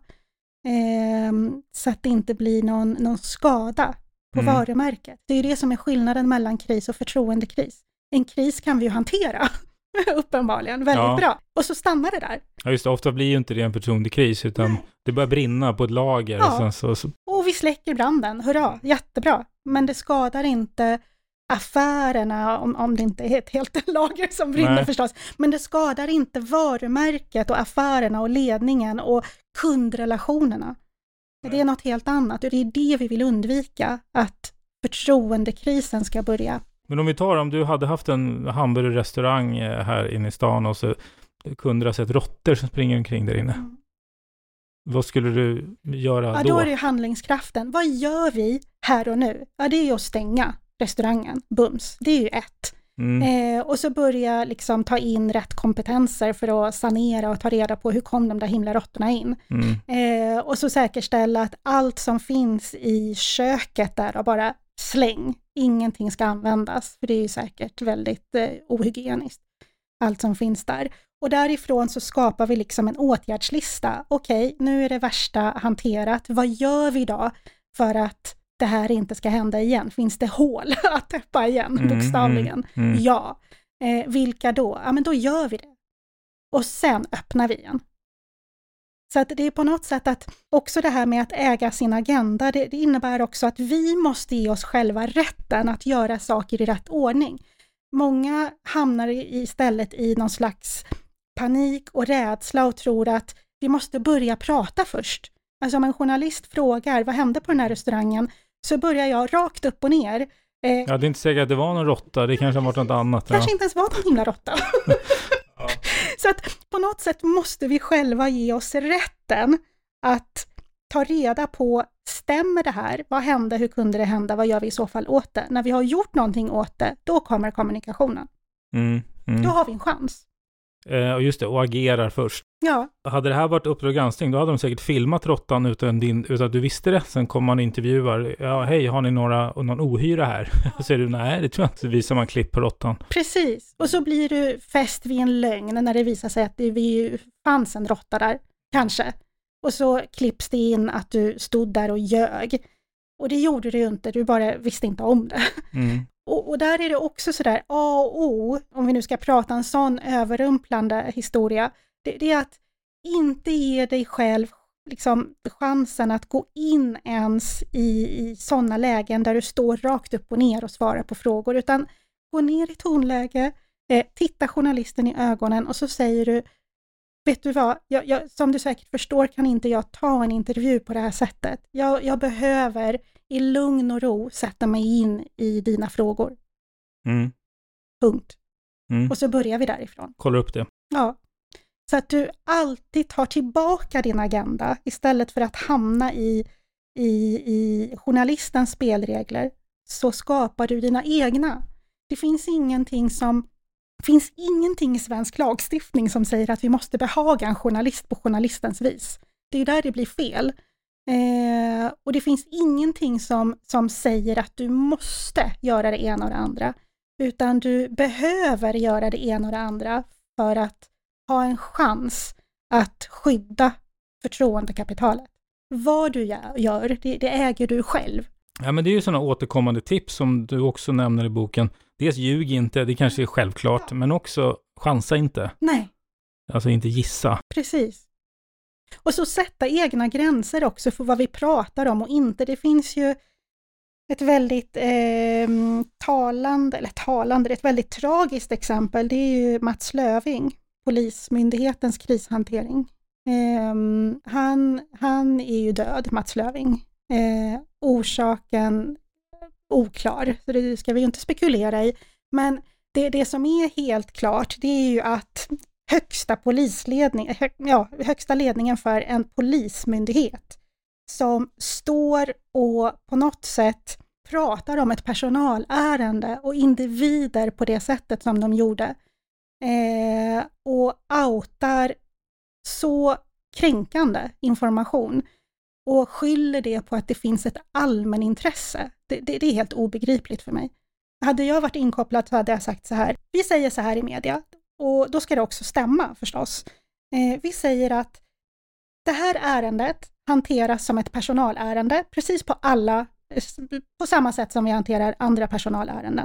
Eh, så att det inte blir någon, någon skada på mm. varumärket. Det är ju det som är skillnaden mellan kris och förtroendekris. En kris kan vi ju hantera. uppenbarligen. Väldigt Ja. bra. Och så stannar det där. Ja, just det. Ofta blir ju inte det en förtroendekris, utan Nej. det börjar brinna på ett lager. Ja. Och, sen så, så... och vi släcker branden. Hurra, jättebra. Men det skadar inte affärerna, om, om det inte är ett helt lager som brinner Nej. förstås. Men det skadar inte varumärket och affärerna och ledningen och kundrelationerna. Nej. Det är något helt annat. Och det är det vi vill undvika, att förtroendekrisen ska börja. Men om vi tar, om du hade haft en hamburgerrestaurang här inne i stan och så kunde du ha sett råttor som springer omkring där inne. Mm. Vad skulle du göra ja, då? Då är det handlingskraften. Vad gör vi här och nu? Ja, det är ju att stänga restaurangen. Bums. Det är ju ett. Mm. Eh, och så börja liksom ta in rätt kompetenser för att sanera och ta reda på hur kom de där himla råttorna in. Mm. Eh, och så säkerställa att allt som finns i köket där och bara släng. Ingenting ska användas, för det är ju säkert väldigt eh, ohygieniskt. Allt som finns där. Och därifrån så skapar vi liksom en åtgärdslista. Okej, nu är det värsta hanterat. Vad gör vi då för att det här inte ska hända igen? Finns det hål att täppa igen, mm, bokstavligen? Mm, mm. Ja. Eh, vilka då? Ja, men då gör vi det. Och sen öppnar vi igen. Så att det är på något sätt att också det här med att äga sin agenda, det, det innebär också att vi måste ge oss själva rätten att göra saker i rätt ordning. Många hamnar istället i någon slags panik och rädsla och tror att vi måste börja prata först. Alltså om en journalist frågar, vad hände på den här restaurangen? Så börjar jag rakt upp och ner. Eh, ja, det är inte säkert att det var någon råtta, det kanske har varit något annat. Kanske ja. inte ens var någon himla råtta. Ja. Så att på något sätt måste vi själva ge oss rätten att ta reda på, stämmer det här? Vad hände? Hur kunde det hända? Vad gör vi i så fall åt det? När vi har gjort någonting åt det, då kommer kommunikationen. Mm, mm. Då har vi en chans. Eh, och just det, och agerar först. Ja. Hade det här varit Uppdrag granskning, då hade de säkert filmat råttan utan, din, utan att du visste det. Sen kommer man och intervjuar. Ja, hej, har ni några, någon ohyra här? Så säger du, nej, det tror jag inte. Så visar man klipp på råttan. Precis. Och så blir du fäst vid en lögn när det visar sig att det vi fanns en råtta där. Kanske. Och så klipps det in att du stod där och ljög. Och det gjorde du ju inte. Du bara visste inte om det. Mm. Och, och där är det också sådär A och O, om vi nu ska prata en sån överrumplande historia, det, det är att inte ge dig själv liksom chansen att gå in ens i, i sådana lägen där du står rakt upp och ner och svarar på frågor, utan gå ner i tonläge, eh, titta journalisten i ögonen och så säger du, vet du vad, jag, jag, som du säkert förstår kan inte jag ta en intervju på det här sättet. Jag, jag behöver i lugn och ro sätta mig in i dina frågor. Mm. Punkt. Mm. Och så börjar vi därifrån. Kolla upp det. Ja. Så att du alltid tar tillbaka din agenda istället för att hamna i, i, i journalistens spelregler, så skapar du dina egna. Det finns ingenting som finns ingenting i svensk lagstiftning som säger att vi måste behaga en journalist på journalistens vis. Det är där det blir fel. Eh, och det finns ingenting som, som säger att du måste göra det ena och det andra, utan du behöver göra det ena och det andra för att ha en chans att skydda förtroendekapitalet. Vad du gör, det, det äger du själv. Ja, men det är ju sådana återkommande tips som du också nämner i boken. Dels ljug inte, det kanske är självklart, ja. Men också chansa inte. Nej. Alltså inte gissa. Precis. Och så sätta egna gränser också för vad vi pratar om och inte. Det finns ju ett väldigt eh, talande, eller talande, ett väldigt tragiskt exempel. Det är ju Mats Löfving, Polismyndighetens krishantering. Eh, han, han är ju död, Mats Löfving. Eh, orsaken oklar, så det ska vi ju inte spekulera i. Men det, det som är helt klart, det är ju att högsta polisledning, hö, ja, högsta ledningen för en polismyndighet som står och på något sätt pratar om ett personalärende och individer på det sättet som de gjorde eh, och outar så kränkande information och skyller det på att det finns ett allmänintresse. Det, det, det är helt obegripligt för mig. Hade jag varit inkopplad så hade jag sagt så här. Vi säger så här i media, och då ska det också stämma förstås. Eh, vi säger att det här ärendet hanteras som ett personalärende, precis på alla, på samma sätt som vi hanterar andra personalärenden.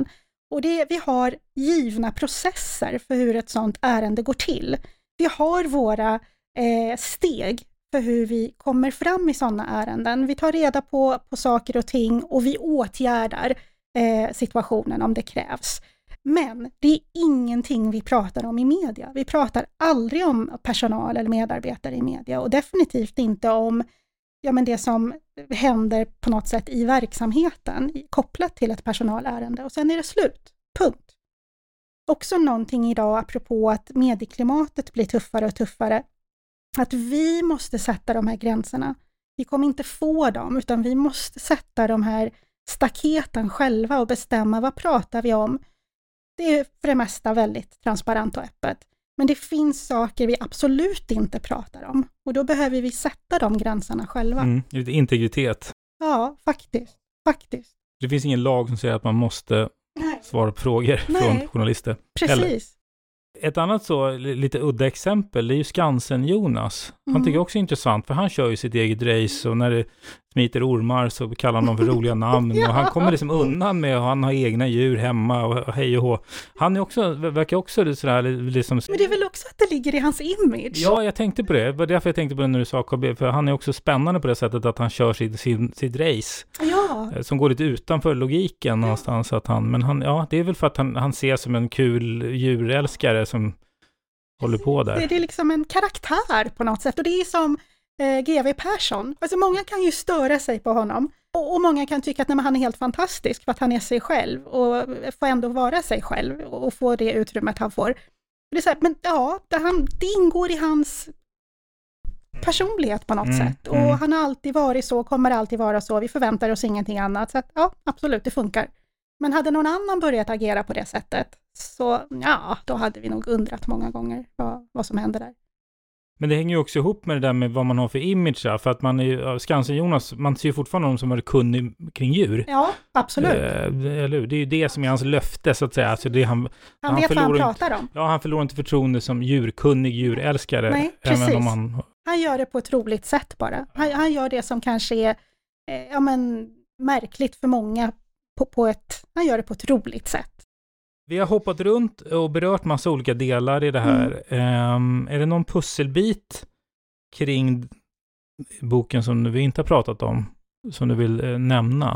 Och det, vi har givna processer för hur ett sådant ärende går till. Vi har våra eh, steg för hur vi kommer fram i sådana ärenden. Vi tar reda på, på saker och ting och vi åtgärdar eh, situationen om det krävs. Men det är ingenting vi pratar om i media. Vi pratar aldrig om personal eller medarbetare i media och definitivt inte om ja, men det som händer på något sätt i verksamheten kopplat till ett personalärende och sen är det slut. Punkt. Också någonting idag apropå att medieklimatet blir tuffare och tuffare. Att vi måste sätta de här gränserna. Vi kommer inte få dem utan vi måste sätta de här staketen själva och bestämma vad pratar vi om. Det är för det mesta väldigt transparent och öppet. Men det finns saker vi absolut inte pratar om. Och då behöver vi sätta de gränserna själva. Mm, lite integritet. Ja, faktiskt. faktiskt. Det finns ingen lag som säger att man måste Nej. svara på frågor Nej. från journalister. Precis. Eller, ett annat så lite udda exempel det är ju Skansen Jonas. Han Mm. tycker jag också är intressant för han kör ju sitt eget race och när det smiter ormar så kallar han dem för roliga namn Ja. och han kommer liksom undan med att han har egna djur hemma och hej och hå. Han är också, verkar också sådär liksom... Men det är väl också att det ligger i hans image? Ja, jag tänkte på det. Det var därför jag tänkte på det när du sa K B, för han är också spännande på det sättet att han kör sitt, sin, sitt race. Ja. Som går lite utanför logiken ja. någonstans. Att han, men han, ja, det är väl för att han, han ser som en kul djurälskare som håller på där. Det, det är liksom en karaktär på något sätt och det är som eh, G W Persson. Alltså många kan ju störa sig på honom och, och många kan tycka att nej, men han är helt fantastisk för att han är sig själv och får ändå vara sig själv och, och få det utrymmet han får. Det är så här, men ja, det, han, det ingår i hans personlighet på något mm, sätt och mm. han har alltid varit så, kommer alltid vara så. Vi förväntar oss ingenting annat så att, ja, absolut, det funkar. Men hade någon annan börjat agera på det sättet så ja, då hade vi nog undrat många gånger vad, vad som händer där. Men det hänger ju också ihop med det där med vad man har för image för att man är ju, Skansen Jonas, man ser ju fortfarande någon som är kunnig kring djur. Ja, absolut. Eh, eller, det är ju det som är hans löfte så att säga. Alltså det han, han, han vet vad han pratar om. Ja, han förlorar inte förtroende som djurkunnig djurälskare. Nej, precis. Även om han... han gör det på ett roligt sätt bara. Han, han gör det som kanske är eh, ja, men, märkligt för många på, på ett, han gör det på ett roligt sätt. Vi har hoppat runt och berört massa olika delar i det här. Mm. Um, är det någon pusselbit kring boken som vi inte har pratat om, som du vill uh, nämna?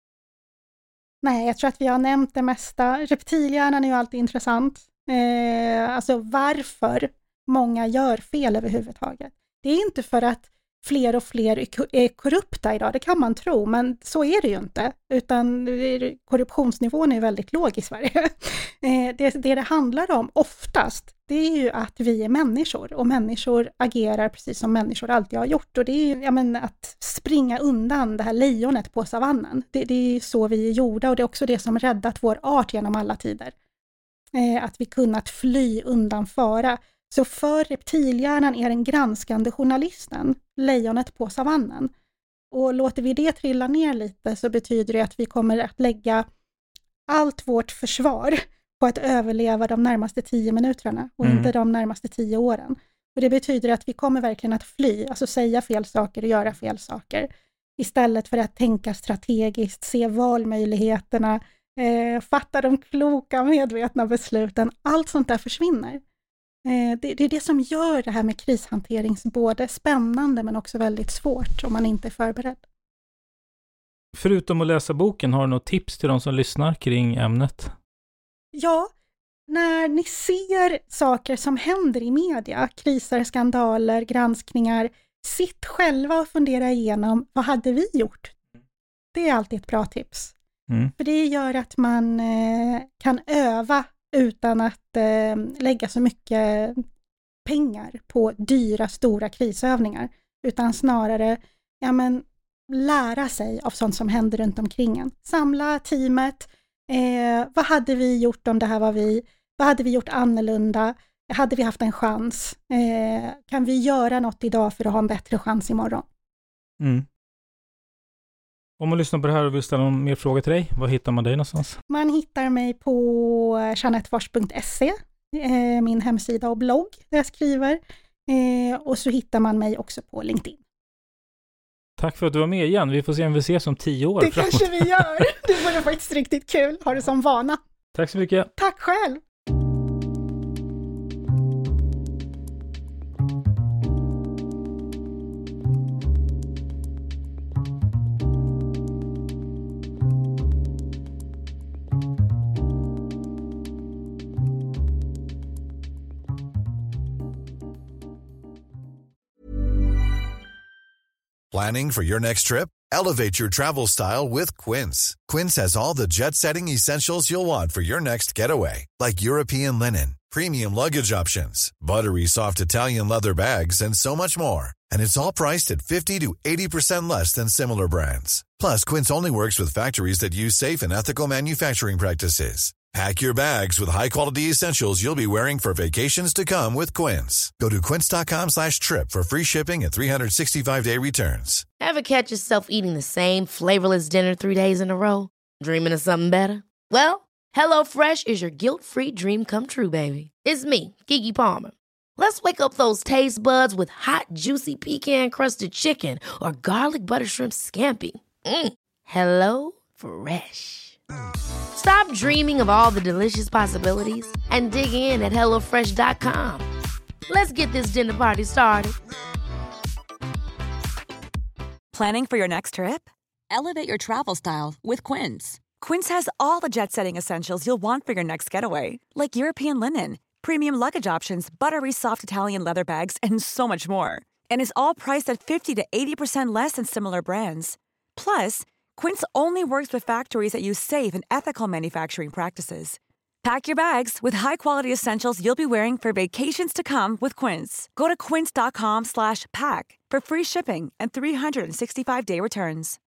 Nej, jag tror att vi har nämnt det mesta. Reptilhjärnan är ju alltid intressant. Eh, alltså varför många gör fel överhuvudtaget. Det är inte för att fler och fler är korrupta idag, det kan man tro, men så är det ju inte, utan korruptionsnivån är väldigt låg i Sverige. Det, det det handlar om oftast, det är ju att vi är människor och människor agerar precis som människor alltid har gjort och det är ju ja, men, att springa undan det här lejonet på savannen. Det, det är så vi är gjorda och det är också det som räddat vår art genom alla tider. Att vi kunnat fly undan fara. Så för reptilhjärnan är den granskande journalisten lejonet på savannen. Och låter vi det trilla ner lite så betyder det att vi kommer att lägga allt vårt försvar på att överleva de närmaste tio minuterna och mm. inte de närmaste tio åren. Och det betyder att vi kommer verkligen att fly, alltså säga fel saker och göra fel saker. Istället för att tänka strategiskt, se valmöjligheterna, eh, fatta de kloka medvetna besluten. Allt sånt där försvinner. Det, det är det som gör det här med krishantering både spännande men också väldigt svårt om man inte är förberedd. Förutom att läsa boken, har du något tips till de som lyssnar kring ämnet? Ja, när ni ser saker som händer i media, kriser, skandaler, granskningar, sitt själva och fundera igenom vad hade vi gjort? Det är alltid ett bra tips. Mm. För det gör att man eh, kan öva utan att eh, lägga så mycket pengar på dyra, stora krisövningar. Utan snarare ja, men, lära sig av sånt som händer runt omkring en. Samla teamet. Eh, vad hade vi gjort om det här var vi? Vad hade vi gjort annorlunda? Hade vi haft en chans? Eh, kan vi göra något idag för att ha en bättre chans imorgon? Mm. Om man lyssnar på det här och vill ställa någon mer fråga till dig, var hittar man dig någonstans? Man hittar mig på jeanettefors punkt se, eh, min hemsida och blogg där jag skriver. Eh, och så hittar man mig också på LinkedIn. Tack för att du var med igen. Vi får se om vi ses om tio år Det framåt. kanske vi gör. Det vore faktiskt riktigt kul. Har det som vana. Tack så mycket. Tack själv. Planning for your next trip? Elevate your travel style with Quince. Quince has all the jet-setting essentials you'll want for your next getaway, like European linen, premium luggage options, buttery soft Italian leather bags, and so much more. And it's all priced at fifty to eighty percent less than similar brands. Plus, Quince only works with factories that use safe and ethical manufacturing practices. Pack your bags with high-quality essentials you'll be wearing for vacations to come with Quince. Go to quince.com slash trip for free shipping and three sixty-five day returns. Ever catch yourself eating the same flavorless dinner three days in a row? Dreaming of something better? Well, HelloFresh is your guilt-free dream come true, baby. It's me, Keke Palmer. Let's wake up those taste buds with hot, juicy pecan-crusted chicken or garlic butter shrimp scampi. Mm. Hello Fresh. Stop dreaming of all the delicious possibilities and dig in at hello fresh dot com. Let's get this dinner party started. Planning for your next trip? Elevate your travel style with Quince. Quince has all the jet-setting essentials you'll want for your next getaway, like European linen, premium luggage options, buttery soft Italian leather bags, and so much more. And is all priced at fifty to eighty percent less than similar brands. Plus, Quince only works with factories that use safe and ethical manufacturing practices. Pack your bags with high-quality essentials you'll be wearing for vacations to come with Quince. Go to quince.com slash pack for free shipping and three sixty-five day returns.